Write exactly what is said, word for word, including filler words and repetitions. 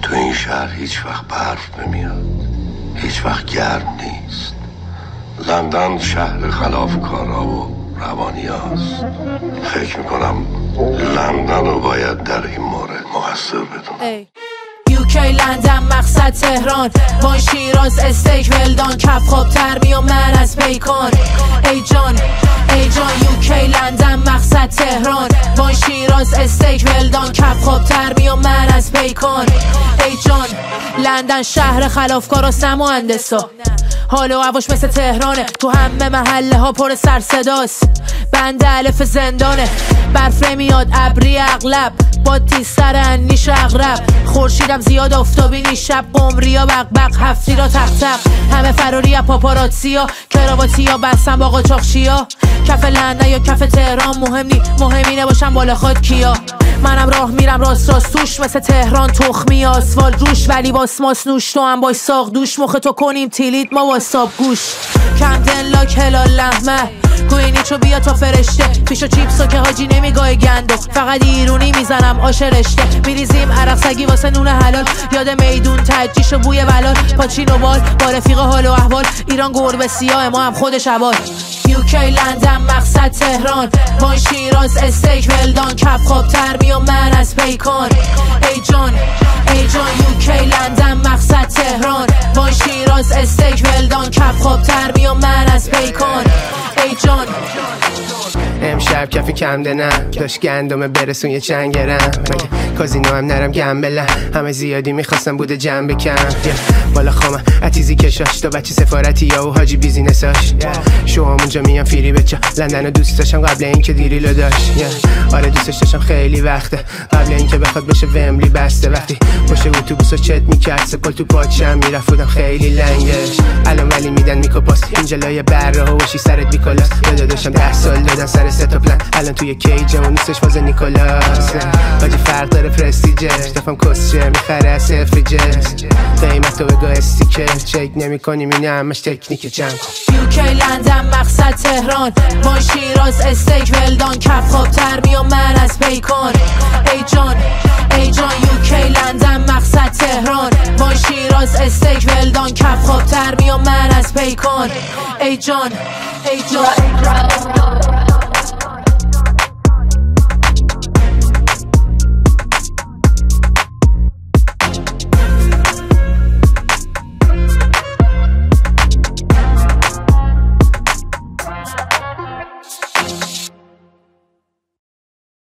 تو این شهر هیچ وقت برف نمیاد، هیچ وقت گرم نیست. لندن شهر خلافکارا و روانی هاست. فکر میکنم لندن رو باید در این مورد مقصر بدونم. یوکی لندن مقصد تهران، وان شیراز استیک ولدان، کف خواب ترمی و من از پیکان. ای جان ای جان یوکی لندن مقصد تهران، وان شیراز استیک ولدان، کف خواب ترمی و من از پیکان. ای جان لندن شهر خلافکار و سم و اندسا، حال و هواش مثل تهرانه، تو همه محله ها پر سر صداست. بند الف زندانه، برف نمیاد ابری اغلب، با تیستر انیش اغرب. خورشیدم زیاد آفتابی نیست، شب قمریا بق بق، هفتی را تق تق، همه فراری ها پاپاراتسی ها، کراواتی ها بستن با قاچاقچی ها. کف لندن یا کف تهران مهم نی، مهمی نباشم بالا خود کیا. منم راه میرم راست راست توش، مثل تهران تخمی آسفالت روش، ولی باسماس نوش تو هم باش ساق دوش. مخ تو کنیم تیلیت ما واساب گوش، کمدن لاک هلال لحمه، گوینی چو بیا تا فرشته، پیشو چیپسو که حاجی نمیگاه گندو، فقط ایرونی میزنم آش رشته. میریزیم عرق سگی واسه نون حلال، یاد میدون تجیش و بوی ولال، پاچین و بال با رفیق حال و احوال، ایران گربه سیاه ما هم خودش عبال. یوکی لندن مقصد تهران، وان شیراز استیک ولدان، کف خواب ترمی و من از پیکان. ای جان ای جان یوکی لندن مقصد تهران، وان شیراز استیک ولدان، کف خواب ترمی و من از پیکان. ای جان امشب کفی کم دنم، داشت گندمه برسون یه چند گرم، کازینو هم نرم گم بلم، همه زیادی میخواستم بوده جمع بکم. بالا خامه اتیزی کشاش، تا بچه سفارتی یا و حاجی بیزینساش، شو هم اونجا میان فیری بچه. لندن رو دوست داشتم قبل این که دیری لو داشت، آره دوستش داشتم خیلی وقته، قبل این که بخواد بشه وملی بسته. وقتی پشت اتوبوسا چت میکرد، سپل تو پاچم میرفت بودم خیلی لنگش. الان ولی میدن میکوپاس، اینجا لایه بره ها وشی سرت بیکلاس. یاد داشتم ده سال دادن سر سه تا پلن، الان توی کیج و نیستش باز نیکولاس. باجی فرق داره پرستیجش، دفعم کسچه میخره از سفریجش، قیمت تو بگو استیکر، چک نمی کنیم این همش تکنیک جمع کن. یوکی لندن مقصد تهران، وان شیراز استیک ولدان، کف خواب ترمی و من از پیکان. ای جان ای جان یوکی لندن مقصد تهران، وان شیراز استیک ولدان، کف خواب ترمی و من از پیکان. ای جان ای جان